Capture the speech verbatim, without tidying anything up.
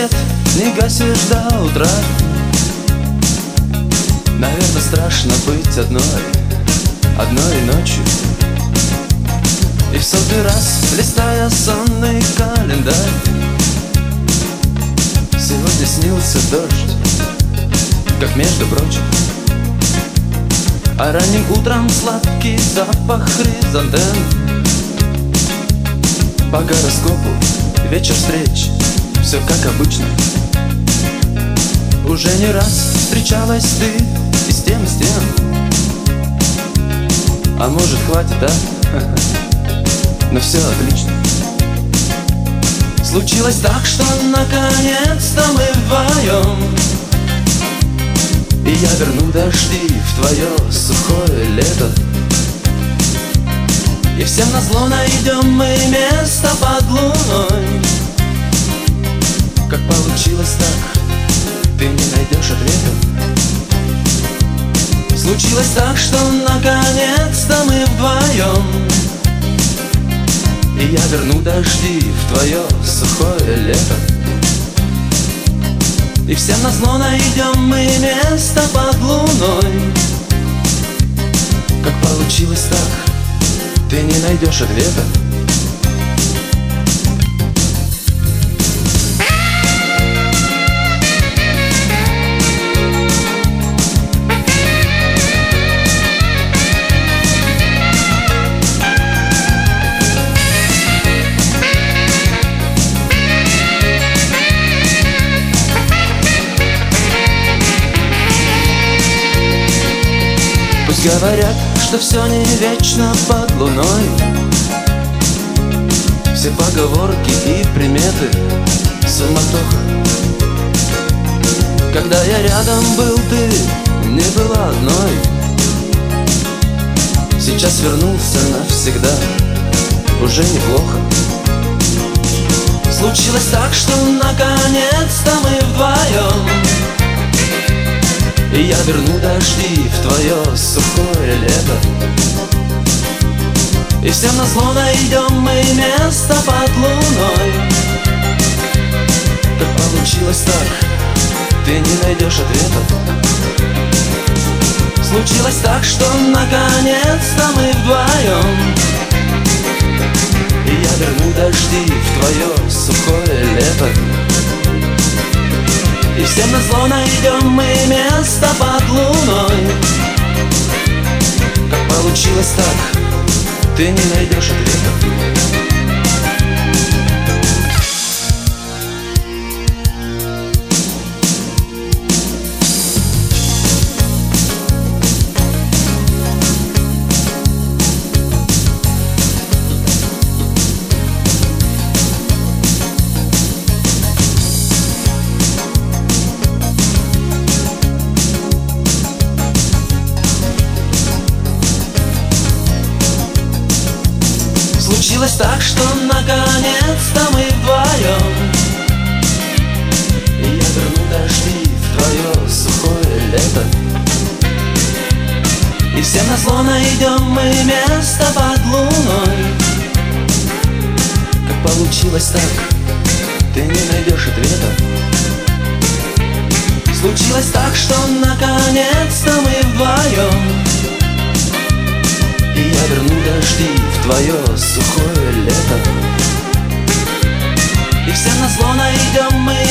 свет не гасишь до утра. Наверное, страшно быть одной, одной ночью. И в сотый раз, листая сонный календарь, сегодня снился дождь, как между прочим. А ранним утром сладкий запах хризантем. По гороскопу вечер встреч, все как обычно. Уже не раз встречалась ты и с тем, и с тем. А может, хватит, а? Но все отлично. Случилось так, что наконец-то мы вдвоем, и я верну дожди в твое сухое лето. И всем назло найдем мы место под луной. Как получилось так, ты не найдешь ответа. Случилось так, что наконец-то мы вдвоем, и я верну дожди в твое сухое лето. И всем назло найдем мы место под луной. Как получилось так, ты не найдешь ответа. Пусть говорят, что все не вечно под луной. Все поговорки и приметы суматоха. Когда я рядом был, ты не была одной. Сейчас вернулся навсегда, уже неплохо. Случилось так, что наконец-то мы вдвоем, и я верну дожди в твое сухое лето. И всем назло найдем мы место под луной. Как получилось так, ты не найдешь ответа. Случилось так, что наконец-то мы вдвоем, и я верну дожди в твое сухое лето. И всем назло найдем мы место под луной. Как получилось так, ты не найдешь ответа. Случилось так, что наконец-то мы вдвоем, и я верну дожди в твое сухое лето. И всем назло найдем мы место под луной. Как получилось так, ты не найдешь ответа. Случилось так, что наконец-то мы вдвоем, и я верну дожди в твое сухое лето. И всем назло найдем мы